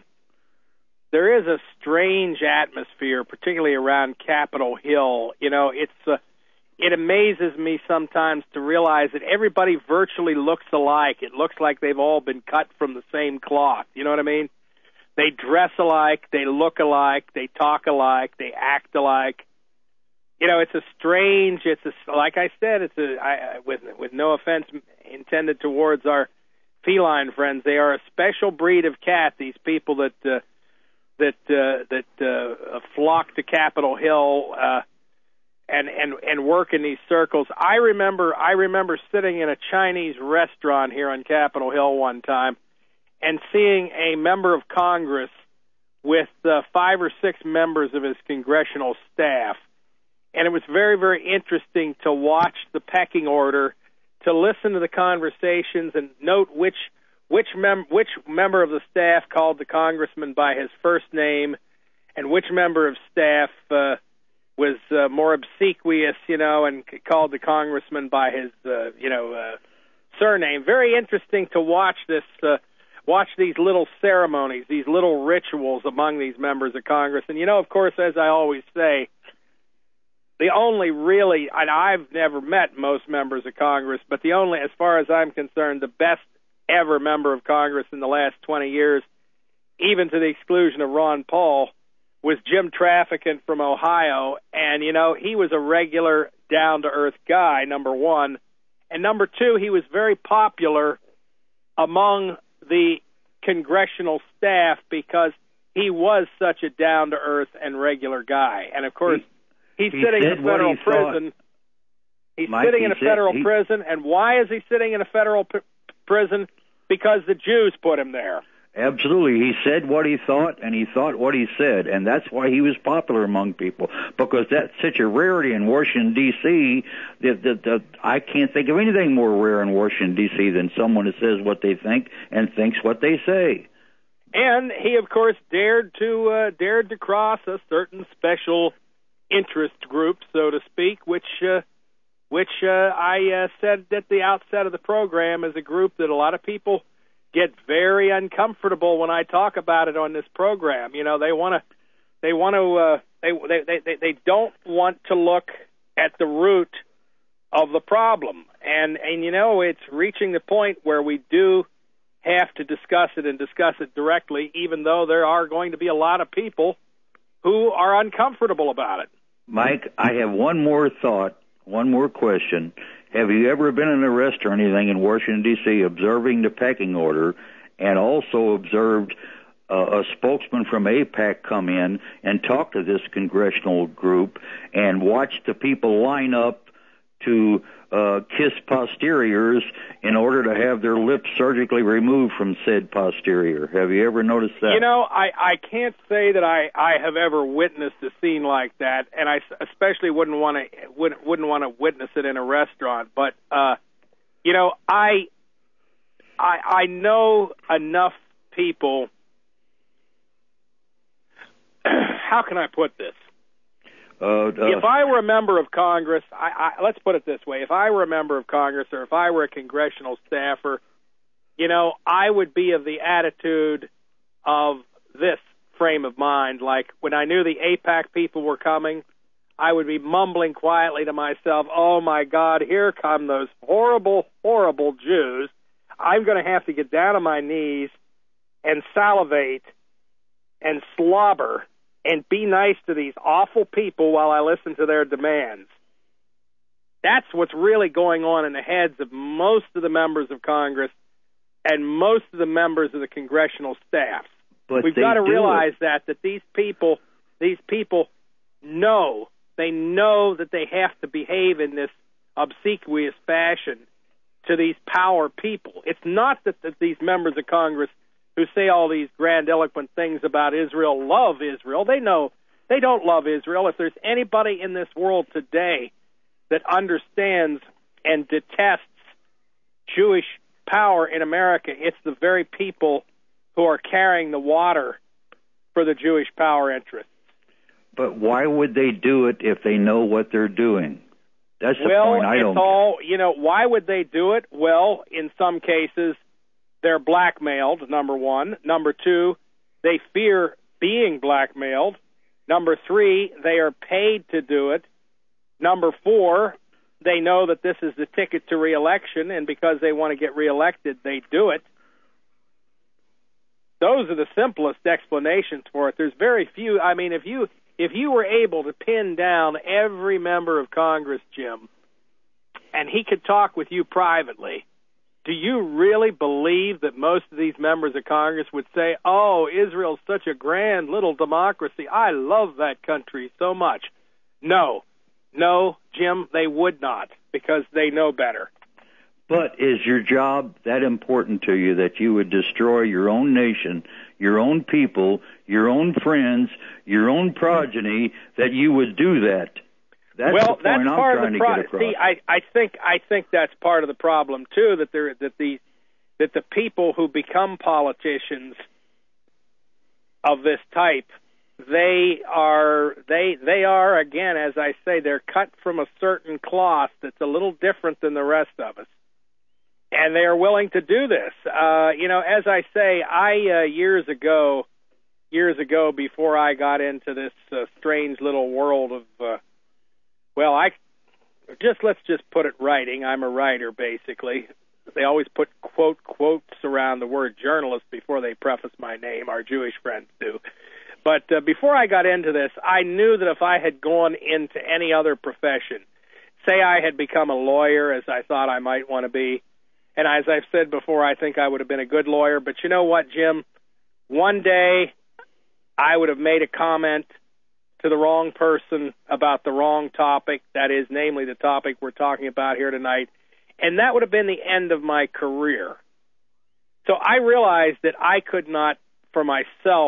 There is a strange atmosphere, particularly around Capitol Hill. You know, it's uh, it amazes me sometimes to realize that everybody virtually looks alike. It looks like they've all been cut from the same cloth. You know what I mean? They dress alike, they look alike, they talk alike, they act alike. You know, it's a strange. It's a, like I said, it's a I, with with no offense intended towards our feline friends. They are a special breed of cat. These people that. Uh, that uh, that uh, flock to Capitol Hill uh, and and and work in these circles. I remember I remember sitting in a Chinese restaurant here on Capitol Hill one time and seeing a member of Congress with uh, five or six members of his congressional staff, and it was very very interesting to watch the pecking order, to listen to the conversations and note which. Which, mem- which member of the staff called the congressman by his first name, and which member of staff uh, was uh, more obsequious, you know, and c- called the congressman by his, uh, you know, uh, surname. Very interesting to watch this, uh, watch these little ceremonies, these little rituals among these members of Congress. And, you know, of course, as I always say, the only really, and I've never met most members of Congress, but the only, as far as I'm concerned, the best ever member of Congress in the last twenty years, even to the exclusion of Ron Paul, was Jim Traficant from Ohio. And, you know, he was a regular down-to-earth guy, number one. And number two, he was very popular among the congressional staff because he was such a down-to-earth and regular guy. And, of course, he, he's he sitting in a federal he prison. He's Mike, sitting he in a said, federal he, prison. And why is he sitting in a federal p- prison? Because the Jews put him there. Absolutely. He said what he thought, and he thought what he said, and that's why he was popular among people, because that's such a rarity in Washington, D C, that, that, that I can't think of anything more rare in Washington, D C than someone that says what they think and thinks what they say. And he, of course, dared to uh, dared to cross a certain special interest group, so to speak, which... Uh, which uh, I uh, said at the outset of the program is a group that a lot of people get very uncomfortable when I talk about it on this program. You know, they want to, they want to, uh, they, they they they don't want to look at the root of the problem, and and you know, it's reaching the point where we do have to discuss it and discuss it directly, even though there are going to be a lot of people who are uncomfortable about it. Mike, I have one more thought. One more question. Have you ever been in a rest or anything in Washington, D C, observing the pecking order and also observed uh, a spokesman from AIPAC come in and talk to this congressional group and watch the people line up to uh, kiss posteriors in order to have their lips surgically removed from said posterior. Have you ever noticed that? You know, I, I can't say that I, I have ever witnessed a scene like that, and I especially wouldn't want to wouldn't, wouldn't want to witness it in a restaurant. But uh, you know, I I I know enough people. How can I put this? Uh, uh, if I were a member of Congress, I, I, let's put it this way. If I were a member of Congress or if I were a congressional staffer, you know, I would be of the attitude of this frame of mind. Like when I knew the AIPAC people were coming, I would be mumbling quietly to myself, oh, my God, here come those horrible, horrible Jews. I'm going to have to get down on my knees and salivate and slobber and be nice to these awful people while I listen to their demands. That's what's really going on in the heads of most of the members of Congress and most of the members of the congressional staff. But we've got to realize it. that that these people, these people know, they know that they have to behave in this obsequious fashion to these power people. It's not that, that these members of Congress who say all these grandiloquent things about Israel love Israel. They know they don't love Israel. If there's anybody in this world today that understands and detests Jewish power in America, it's the very people who are carrying the water for the Jewish power interests. But why would they do it if they know what they're doing? That's the well, point I don't it's all, you know, why would they do it? Well, in some cases, they're blackmailed, number one. Number two, they fear being blackmailed. Number three, they are paid to do it. Number four, they know that this is the ticket to reelection, and because they want to get reelected, they do it. Those are the simplest explanations for it. There's very few. I mean, if you if you were able to pin down every member of Congress, Jim, and he could talk with you privately, do you really believe that most of these members of Congress would say, oh, Israel's such a grand little democracy. I love that country so much. No. No, Jim, they would not, because they know better. But is your job that important to you that you would destroy your own nation, your own people, your own friends, your own progeny, that you would do that? That's well, the point that's I'm part trying of the to pro- get across. See, I, I think I think that's part of the problem too. That there that the that the people who become politicians of this type, they are they they are again, as I say, they're cut from a certain cloth that's a little different than the rest of us, and they are willing to do this. Uh, you know, as I say, I uh, years ago, years ago, before I got into this uh, strange little world of uh, Well, I just let's just put it writing. I'm a writer, basically. They always put quote quotes around the word journalist before they preface my name. Our Jewish friends do. But uh, before I got into this, I knew that if I had gone into any other profession, say I had become a lawyer, as I thought I might want to be, and as I've said before, I think I would have been a good lawyer. But you know what, Jim? One day I would have made a comment to the wrong person about the wrong topic, that is, namely the topic we're talking about here tonight, and that would have been the end of my career. So I realized that I could not, for myself,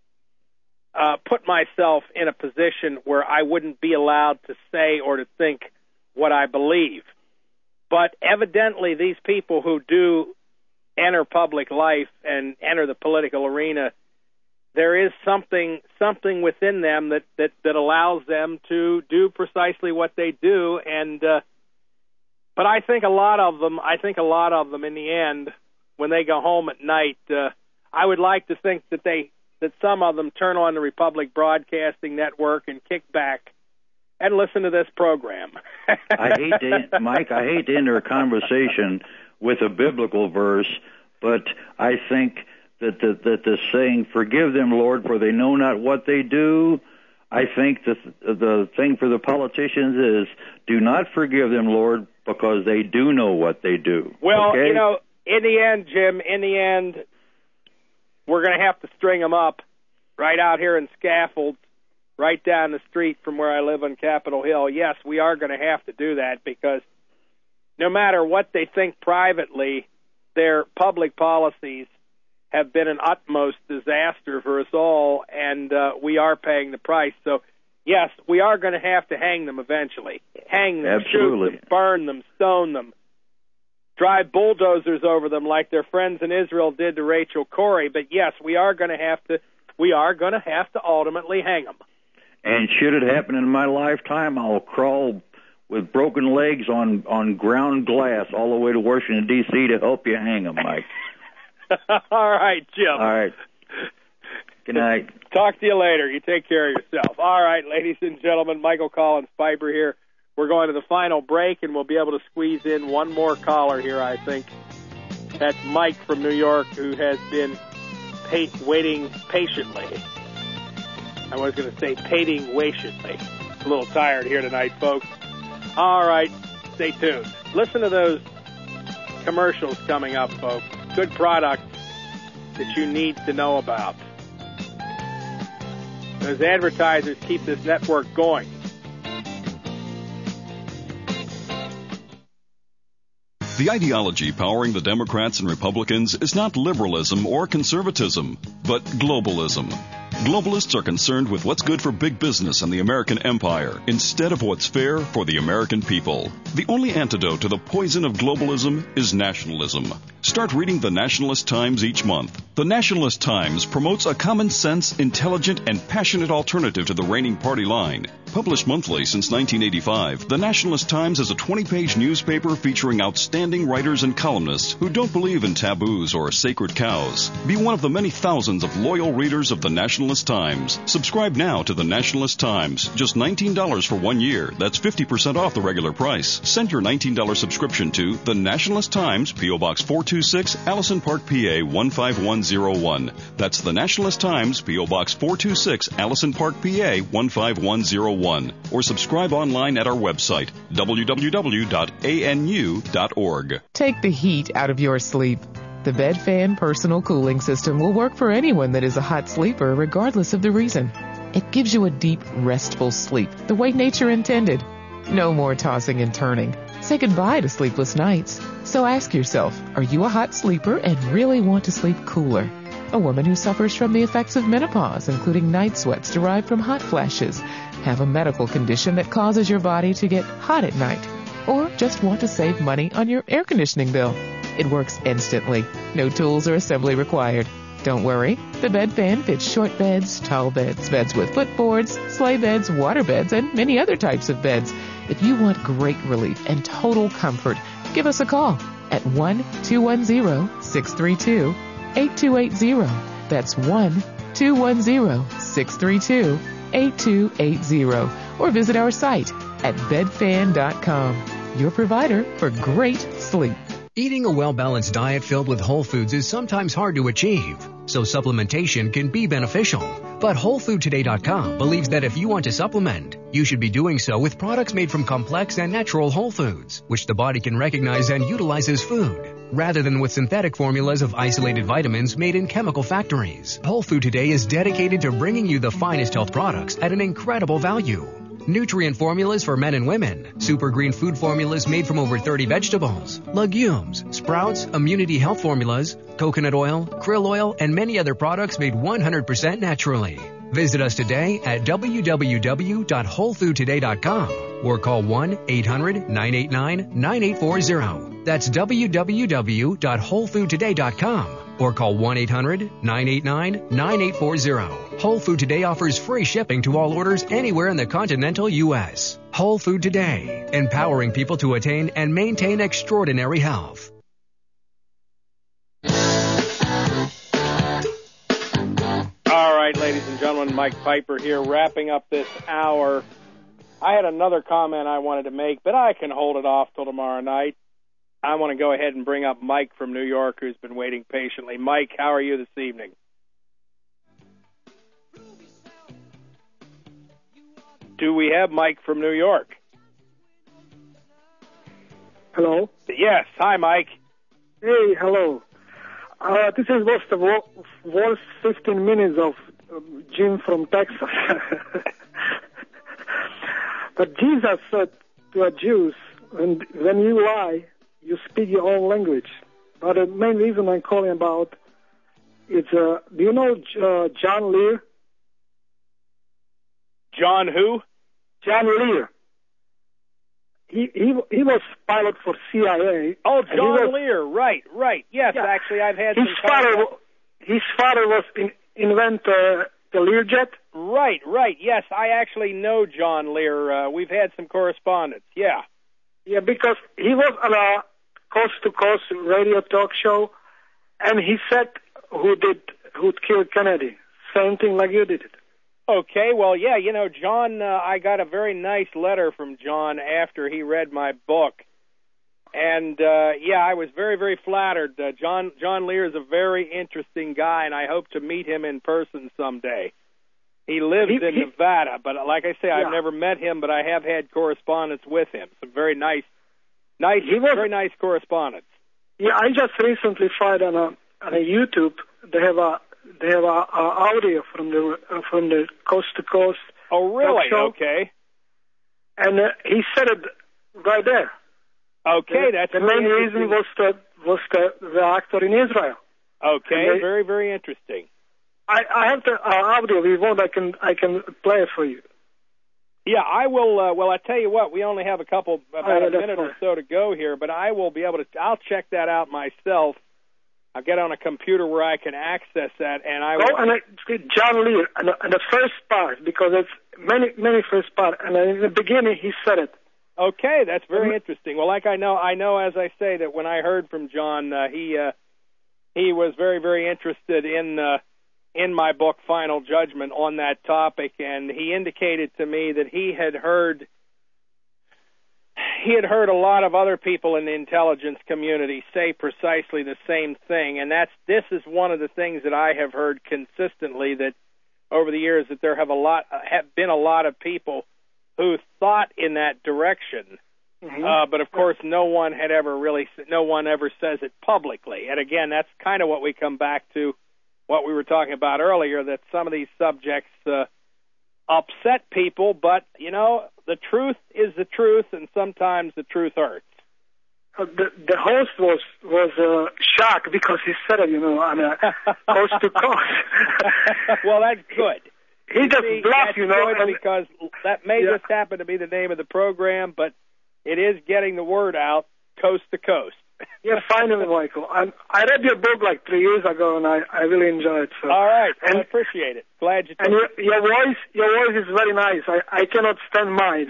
uh, put myself in a position where I wouldn't be allowed to say or to think what I believe. But evidently these people who do enter public life and enter the political arena, there is something something within them that, that, that allows them to do precisely what they do, and uh, but I think a lot of them, I think a lot of them, in the end, when they go home at night, uh, I would like to think that they that some of them turn on the Republic Broadcasting Network and kick back and listen to this program. I hate to, Mike, I hate to enter a conversation with a biblical verse, but I think that the, that the saying, forgive them, Lord, for they know not what they do, I think the, the thing for the politicians is, do not forgive them, Lord, because they do know what they do. Well, okay? you know, in the end, Jim, in the end, we're going to have to string them up right out here in scaffolds right down the street from where I live on Capitol Hill. Yes, we are going to have to do that because no matter what they think privately, their public policies have been an utmost disaster for us all, and uh, we are paying the price. So, yes, we are going to have to hang them eventually. Hang them, Absolutely. shoot them, burn them, stone them, drive bulldozers over them like their friends in Israel did to Rachel Corrie. But, yes, we are going to have to we are going to have to ultimately hang them. And should it happen in my lifetime, I'll crawl with broken legs on, on ground glass all the way to Washington, D C to help you hang them, Mike. All right, Jim. All right. Good night. Talk to you later. You take care of yourself. All right, ladies and gentlemen, Michael Collins Piper here. We're going to the final break, and we'll be able to squeeze in one more caller here, I think. That's Mike from New York, who has been pa- waiting patiently. I was going to say pating patiently. A little tired here tonight, folks. All right, stay tuned. Listen to those commercials coming up, folks. Good products that you need to know about. Those advertisers keep this network going. The ideology powering the Democrats and Republicans is not liberalism or conservatism, but globalism. Globalists are concerned with what's good for big business and the American empire instead of what's fair for the American people. The only antidote to the poison of globalism is nationalism. Start reading the Nationalist Times each month. The Nationalist Times promotes a common sense, intelligent, and passionate alternative to the reigning party line. Published monthly since nineteen eighty-five, the Nationalist Times is a twenty-page newspaper featuring outstanding writers and columnists who don't believe in taboos or sacred cows. Be one of the many thousands of loyal readers of the Nationalist Times. Subscribe now to the Nationalist Times. Just nineteen dollars for one year. That's fifty percent off the regular price. Send your nineteen dollars subscription to the Nationalist Times, P O. Box four two six, Allison Park, P A one five one zero one. That's the Nationalist Times, P O. Box four two six, Allison Park, P A one five one zero one. Or subscribe online at our website, w w w dot a n u dot org. Take the heat out of your sleep. The Bed Fan Personal Cooling System will work for anyone that is a hot sleeper, regardless of the reason. It gives you a deep, restful sleep, the way nature intended. No more tossing and turning. Say goodbye to sleepless nights. So ask yourself, are you a hot sleeper and really want to sleep cooler? A woman who suffers from the effects of menopause, including night sweats derived from hot flashes, have a medical condition that causes your body to get hot at night, or just want to save money on your air conditioning bill. It works instantly. No tools or assembly required. Don't worry. The Bed Fan fits short beds, tall beds, beds with footboards, sleigh beds, water beds, and many other types of beds. If you want great relief and total comfort, give us a call at one two one zero, six three two, eight two eight zero. That's one two one zero, six three two, eight two eight zero. Or visit our site at bed fan dot com. Your provider for great sleep. Eating a well-balanced diet filled with whole foods is sometimes hard to achieve, so supplementation can be beneficial. But whole food today dot com believes that if you want to supplement, you should be doing so with products made from complex and natural whole foods, which the body can recognize and utilize as food, rather than with synthetic formulas of isolated vitamins made in chemical factories. Whole Food Today is dedicated to bringing you the finest health products at an incredible value. Nutrient formulas for men and women, super green food formulas made from over thirty vegetables, legumes, sprouts, immunity health formulas, coconut oil, krill oil, and many other products made one hundred percent naturally. Visit us today at w w w dot whole food today dot com or call one eight hundred, nine eight nine, nine eight four zero. That's w w w dot whole food today dot com or call one eight hundred, nine eight nine, nine eight four zero. Whole Food Today offers free shipping to all orders anywhere in the continental U S. Whole Food Today, empowering people to attain and maintain extraordinary health. All right, ladies and gentlemen, Mike Piper here, wrapping up this hour. I had another comment I wanted to make, but I can hold it off till tomorrow night. I want to go ahead and bring up Mike from New York, who's been waiting patiently. Mike, how are you this evening? Do we have Mike from New York? Hello? Yes. Hi, Mike. Hey, hello. Uh, this is was the worst fifteen minutes of uh, Jim from Texas. But Jesus said to the Jews, when, when you lie, you speak your own language. But the main reason I'm calling about is, uh, do you know uh, John Lear? John who? John Lear. He he he was pilot for C I A. Oh, John was, Lear, right, right. Yes, yeah. actually, I've had his some father. contact. His father was in, invent uh, the Learjet. Right, right. Yes, I actually know John Lear. Uh, we've had some correspondence. Yeah. Yeah, because he was on a coast-to-coast radio talk show, and he said who did who killed Kennedy. Same thing like you did it. Okay, well, yeah, you know, John, uh, I got a very nice letter from John after he read my book. And, uh, yeah, I was very, very flattered. Uh, John John Lear is a very interesting guy, and I hope to meet him in person someday. He lives he, in he, Nevada, but like I say, yeah. I've never met him, but I have had correspondence with him. Some very nice, nice, he was, very nice correspondence. Yeah, I just recently found on a on a YouTube. They have a they have a, a audio from the uh, from the coast to coast. Oh, really? Show. Okay. And uh, he said it right there. Okay, the, that's the very main reason was the was the, the actor in Israel. Okay, they, very very interesting. I, I have the uh, audio. If you want, I can I can play it for you. Yeah, I will. Uh, well, I tell you what, we only have a couple about oh, yeah, a minute fine. or so to go here, but I will be able to. I'll check that out myself. I'll get on a computer where I can access that, and I will. Oh, and uh, John Lear, and, and the first part, because it's many many first part, and in the beginning he said it. Okay, that's very mm-hmm. interesting. Well, like I know, I know as I say that when I heard from John, uh, he uh, he was very very interested in. Uh, in my book, Final Judgment, on that topic, and he indicated to me that he had heard he had heard a lot of other people in the intelligence community say precisely the same thing, and that's this is one of the things that I have heard consistently, that over the years that there have a lot have been a lot of people who thought in that direction, mm-hmm. uh, but of course no one had ever really no one ever says it publicly, and again that's kind of what we come back to. What we were talking about earlier, that some of these subjects uh, upset people, but, you know, the truth is the truth, and sometimes the truth hurts. Uh, the, the host was was uh, shocked because he said it, you know, on a coast to coast. Well, that's good. He, he just bluffed, you know. And, because that may yeah. just happen to be the name of the program, but it is getting the word out coast to coast. Yeah, finally, Michael. I, I read your book like three years ago, and I, I really enjoyed it. So. All right, and, I appreciate it. Glad you. And your, your voice, your voice is very nice. I, I cannot stand mine.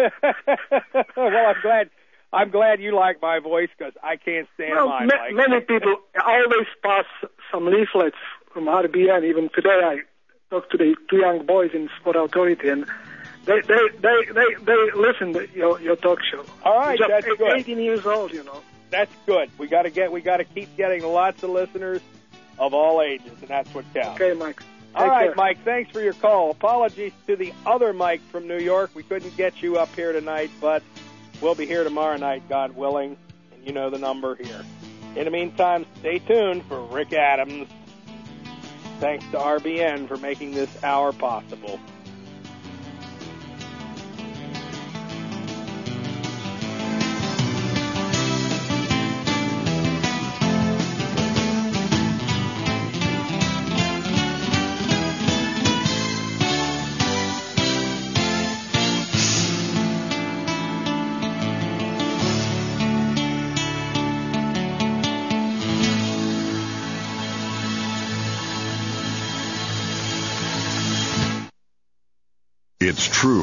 Well, I'm glad. I'm glad you like my voice because I can't stand well, mine. Ma- Mike. Many people always pass some leaflets from R B N. Even today, I talked to the two young boys in Sport Authority, and they they they they, they listen to your your talk show. All right, just that's good. eighteen years old, you know. That's good. We got to get. We got to keep getting lots of listeners of all ages, and that's what counts. Okay, Mike. Take all right, care. Mike. Thanks for your call. Apologies to the other Mike from New York. We couldn't get you up here tonight, but we'll be here tomorrow night, God willing. And you know the number here. In the meantime, stay tuned for Rick Adams. Thanks to R B N for making this hour possible. It's true.